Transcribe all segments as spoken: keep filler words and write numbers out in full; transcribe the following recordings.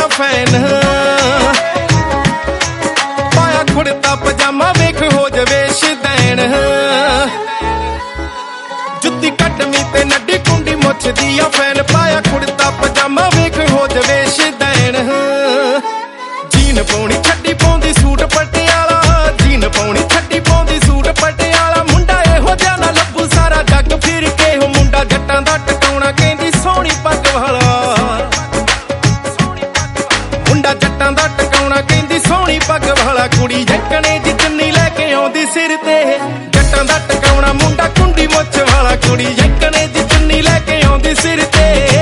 fan पाया कुर्ता पजामा वेख हो जवे शदैन जुत्ती कटमी ते नड्डी कुंडी मुछ दिया फैन पाया कुर्ता पजामा वेख हो जवे शदैन जीन पाउणी छड्डी पाउंदी सूट पटियाला जीन पाउणी छड्डी पाउंदी सूट पटियाला मुंडा इहो जिहा ना लभू सारा जग फिर के हो मुंडा जट्टां दा टकाउणा कहंदी सोहणी पग वाला मुंडा जट्टां दा टकाउणा कहंदी सोहणी पग वाला कुड़ी जकणे दी चुन्नी लैके आउंदी सिर ते जट्टां दा टकाउणा मुंडा कुंडी मुੱਛ वाला कुड़ी जकणे दी चुन्नी लैके आउंदी सिर ते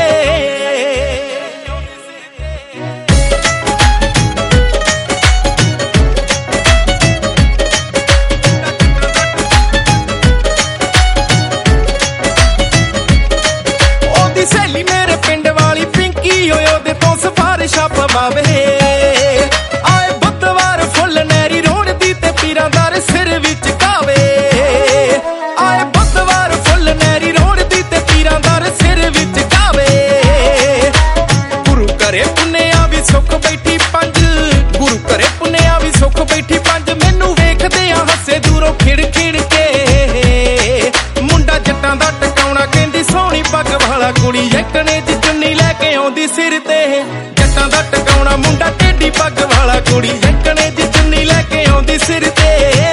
सहेली मेरे पिंड वाली पिंकी होए ओदे तो सिफारिशां पवावे आए बुधवार फुल नैरी रोड दी ते पीरां दा सिर विच कावे आए बुधवार फुल नैरी रोड दी ते पीरां दा सिर विच कावे गुरु करे पुन्नेआ भी सुख बैठी पंज गुरु करे पुन्नेआ भी सुख बैठी पंज मैनू वेखदे आ हसे दूरों खिड़ खिड़ के मुंडा जट्टां दा टकाउणा कहंदी सोहणी पग वाला कुड़ी जकणे दी चुन्नी लैके आउंदी सिर ते जट्टां दा टकाउणा मुंडा टेढ़ी पग वाला कुड़ी जकणे दी चुन्नी लैके आउंदी सिर ते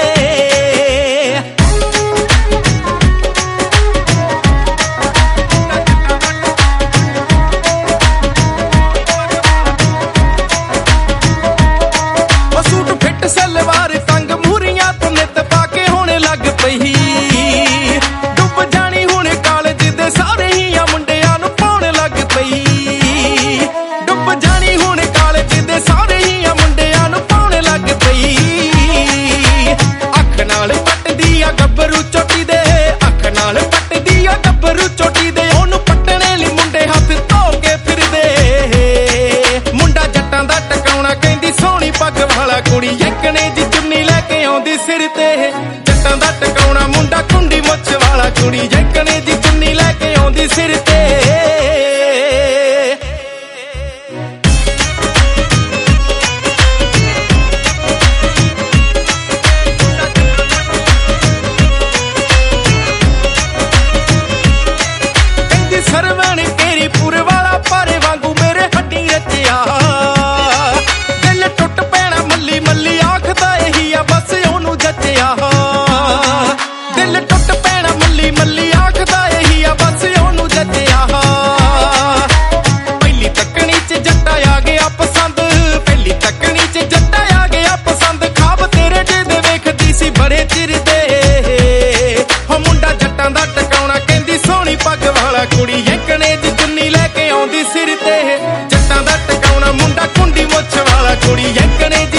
सूट फिट सलवार तंग मूरियां तो नित पाके होने लग पई डुब जानी हुण कालज दे सारे ही आ मुंडियां नूं पाउण लग पई डुब जानी हुण कालज दे सारे ही आ मुंडियां नूं पाउण लग पई अख नाल पटदी आ गब्बरू चोटी दे अख नाल पटदी आ गब्बरू चोटी दे ओनू पटणे लई मुंडे हत्थ धो के फिरदे मुंडा जट्टां दा टकाउणा कहंदी सोहणी पग वाला कुड़ी जकणे दी चुन्नी लैके आउंदी सिर ते जट्टां दा टकाउणा मुंडा कुंडी मुੱਛ वाला कुड़ी जकणे दी चुन्नी लैके आउंदी सिर ते कहंदी सरवण केरीपुर वाला पारे वांगू मेरे हड्डी रचिया दिल टुट पैना मल्ली मल्ली आखदा एही आ बस ओनू जचिया दिल टुट पैना मल्ली मल्ली आखदा एही आ बस ओनू जचिया पहली तकनी च जट्टा आ गया पसंद पहली तकनी च जट्टा आ गया पसंद खाब तेरे जेदे वेखदी सी बड़े चिर दे हो मुंडा जट्टां दा टकाउणा कहंदी सोहणी पग वाला कुड़ी जकणे दी चुन्नी लैके आउंदी सिर ते जट्टां दा टकाउणा मुंडा कुंडी मुੱਛ वाला कुड़ी जकणे